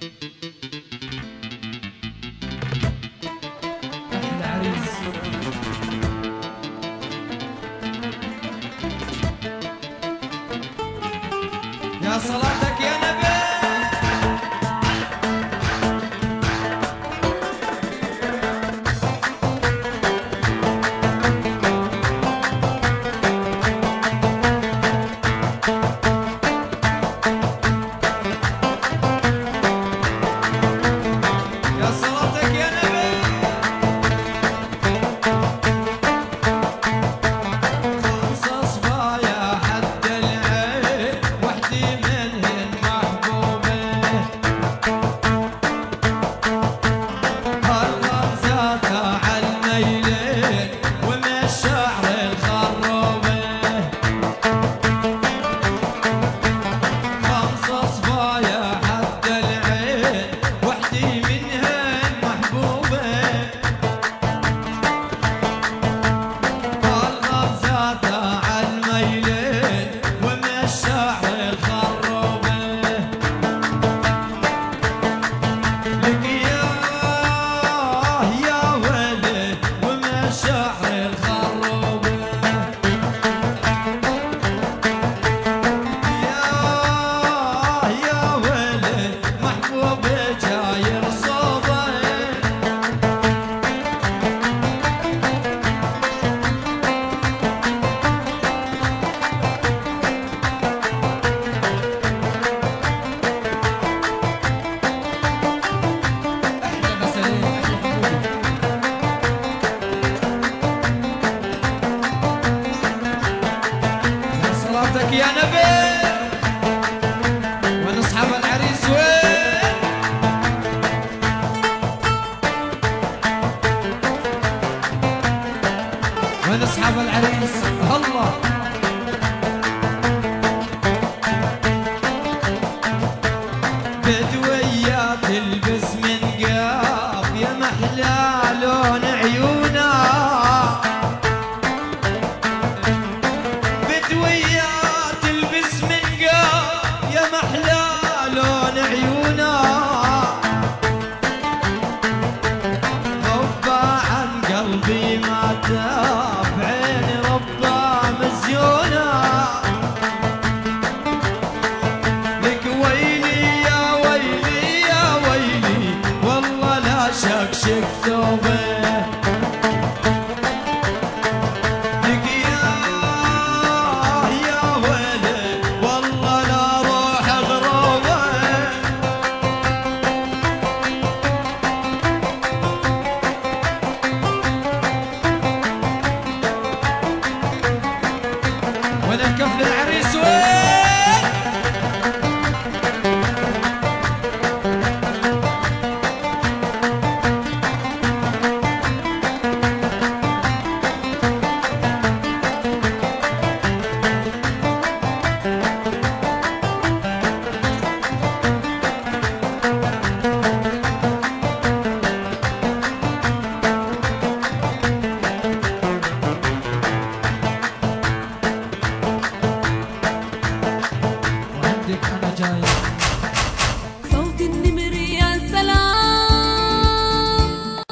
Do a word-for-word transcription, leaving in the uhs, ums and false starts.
أحلى عريس. يا صلاتك يا نبي. يا صلاتك يا نبي. خمسة صبايا حد العين وحدي منهن محبوبة. هالغمزاتها عالميلين ومن الشعر الخروبة. خمسة صبايا حد العين وحدي منهن محبوبة. هالغمزاتها عالميلين ومن الشعر الخروبة. لك ياه يا ولد ومن الشعر الخروبة. ياه يا ولد محبوب جاير صوبه. أحلى مسالين أحلى حبوب. يا صلاتك يا نبي. وين اصحاب العريس وين؟ وين اصحاب العريس؟ الله. بدوية تلبس من قاب يا محلى لون عيونها. بدوية تلبس من قاب يا محلى لون عيونها.